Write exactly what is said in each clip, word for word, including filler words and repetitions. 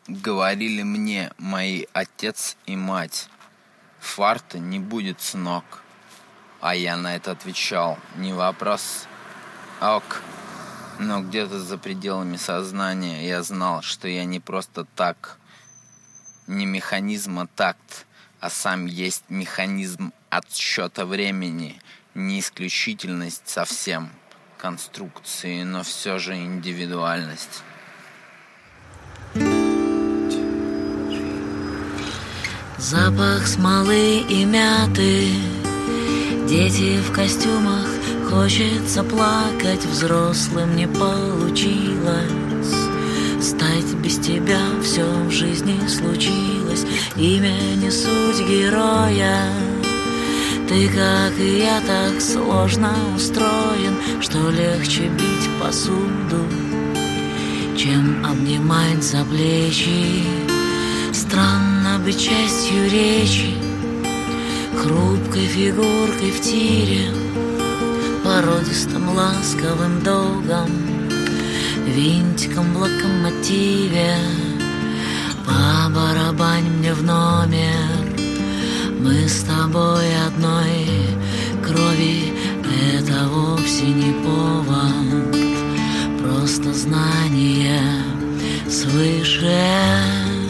Говорили мне мои отец и мать: фарта не будет, сынок. А я на это отвечал: не вопрос, ок. Но где-то за пределами сознания я знал, что я не просто так, не механизм, а такт, а сам есть механизм отсчета времени, не исключительность совсем конструкции, но все же индивидуальность. Запах смолы и мяты, дети в костюмах, хочется плакать, взрослым не получилось. Стать без тебя все в жизни случилось, имя не суть героя. Ты, как и я, так сложно устроен, что легче бить посуду, чем обнимать за плечи. Странно быть частью речи, хрупкой фигуркой в тире, породистым ласковым долгом, винтиком в локомотиве. Побарабань мне в номер, мы с тобой одной крови. Это вовсе не повод, просто знание свыше.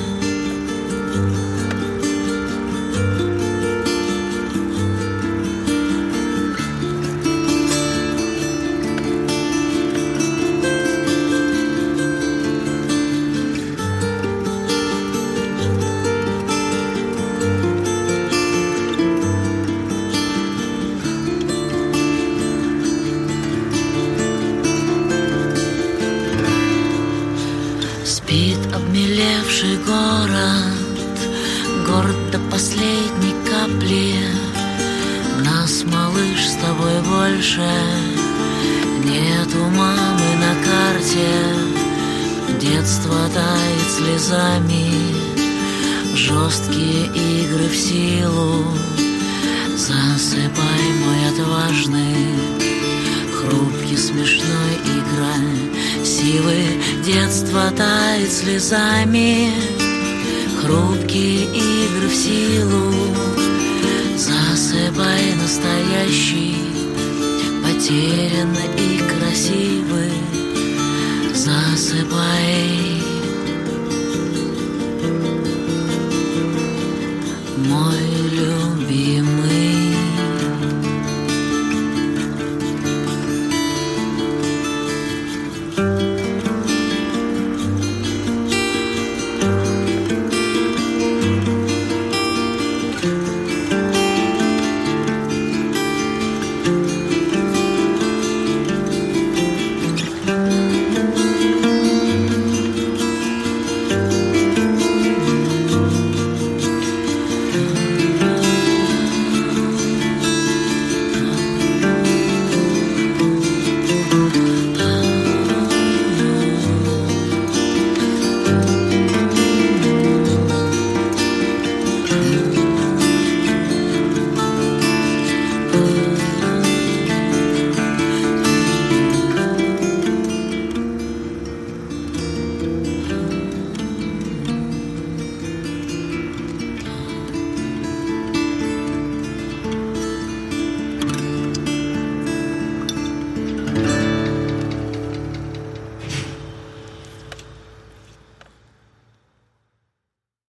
Спит обмелевший город, город до последней капли. Нас, малыш, с тобой больше нету мамы на карте. Детство тает слезами, жесткие игры в силу. Засыпай, мой отважный, хрупкий, смешной играй. Силы детства тает слезами, хрупкие игры в силу. Засыпай, настоящий, потерянный и красивый. Засыпай.